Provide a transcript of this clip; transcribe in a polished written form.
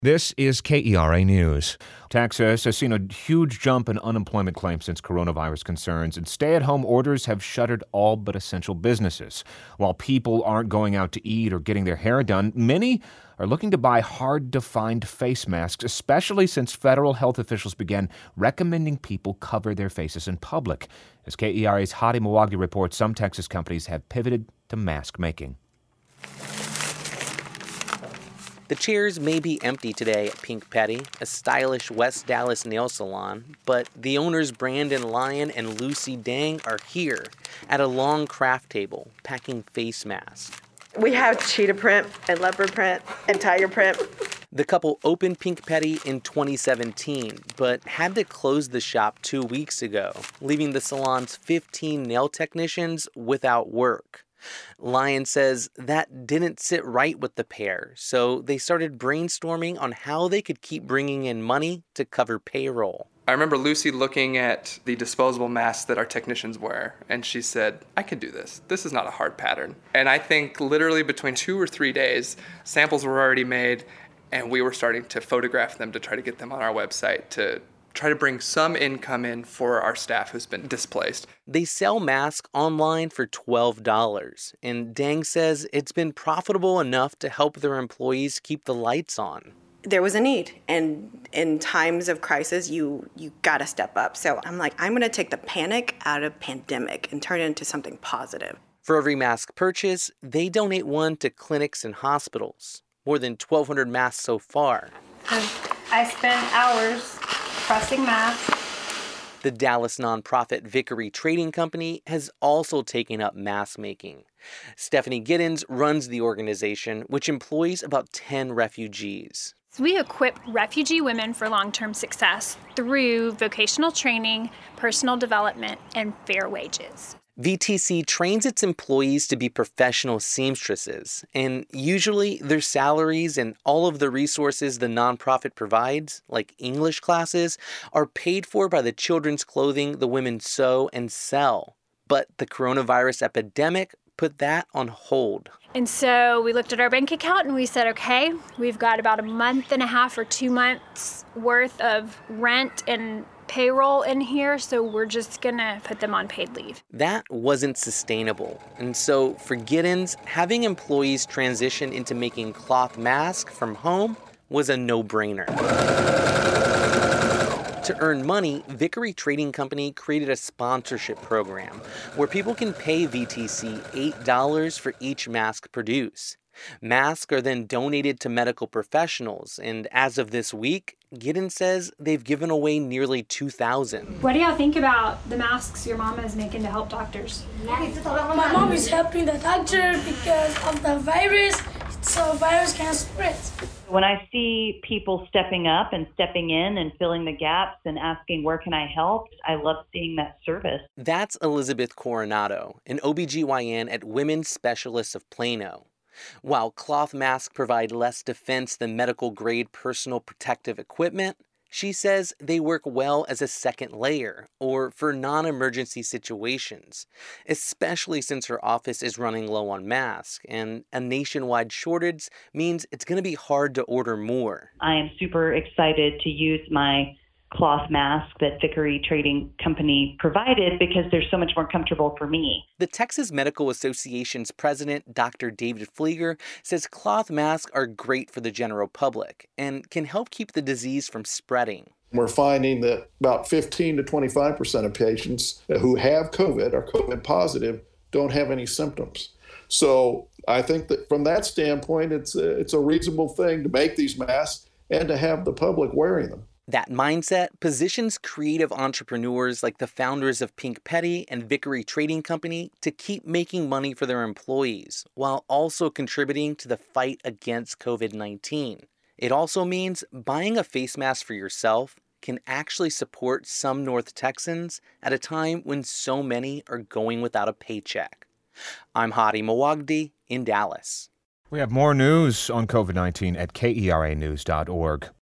This is KERA News. Texas has seen a huge jump in unemployment claims since coronavirus concerns, and stay-at-home orders have shuttered all but essential businesses. While people aren't going out to eat or getting their hair done, many are looking to buy hard-to-find face masks, especially since federal health officials began recommending people cover their faces in public. As KERA's Hadi Mawagdi reports, some Texas companies have pivoted to mask making. The chairs may be empty today at Pink Petty, a stylish West Dallas nail salon, but the owners Brandon Lyon and Lucy Dang are here at a long craft table packing face masks. We have cheetah print and leopard print and tiger print. The couple opened Pink Petty in 2017, but had to close the shop 2 weeks ago, leaving the salon's 15 nail technicians without work. Lyon says that didn't sit right with the pair, so they started brainstorming on how they could keep bringing in money to cover payroll. I remember Lucy looking at the disposable masks that our technicians wear, and she said, I can do this. This is not a hard pattern. And I think literally between 2 or 3 days, samples were already made, and we were starting to photograph them to try to get them on our website to try to bring some income in for our staff who's been displaced. They sell masks online for $12, and Dang says it's been profitable enough to help their employees keep the lights on. There was a need, and in times of crisis, you gotta step up. So I'm like, I'm gonna take the panic out of pandemic and turn it into something positive. For every mask purchase, they donate one to clinics and hospitals. More than 1,200 masks so far. I spent hours pressing masks. The Dallas nonprofit Vickery Trading Company has also taken up mask making. Stephanie Giddens runs the organization, which employs about 10 refugees. So we equip refugee women for long-term success through vocational training, personal development, and fair wages. VTC trains its employees to be professional seamstresses, and usually their salaries and all of the resources the nonprofit provides, like English classes, are paid for by the children's clothing the women sew and sell. But the coronavirus epidemic put that on hold. And so we looked at our bank account and we said, okay, we've got about a month and a half or 2 months worth of rent and payroll in here, so we're just gonna put them on paid leave. That wasn't sustainable. And so for Giddens, having employees transition into making cloth masks from home was a no-brainer. To earn money, Vickery Trading Company created a sponsorship program where people can pay VTC $8 for each mask produced. Masks are then donated to medical professionals, and as of this week, Giddens says they've given away nearly 2,000. What do y'all think about the masks your mama is making to help doctors? My mom is helping the doctor because of the virus, so virus can spread. When I see people stepping up and stepping in and filling the gaps and asking, where can I help? I love seeing that service. That's Elizabeth Coronado, an OBGYN at Women's Specialists of Plano. While cloth masks provide less defense than medical-grade personal protective equipment, she says they work well as a second layer or for non-emergency situations, especially since her office is running low on masks, and a nationwide shortage means it's going to be hard to order more. I am super excited to use my cloth mask that Vickery Trading Company provided because they're so much more comfortable for me. The Texas Medical Association's president, Dr. David Flieger, says cloth masks are great for the general public and can help keep the disease from spreading. We're finding that about 15 to 25% of patients who have COVID or COVID positive don't have any symptoms. So I think that from that standpoint, it's a reasonable thing to make these masks and to have the public wearing them. That mindset positions creative entrepreneurs like the founders of Pink Petty and Vickery Trading Company to keep making money for their employees while also contributing to the fight against COVID-19. It also means buying a face mask for yourself can actually support some North Texans at a time when so many are going without a paycheck. I'm Hadi Mawagdi in Dallas. We have more news on COVID-19 at KERAnews.org.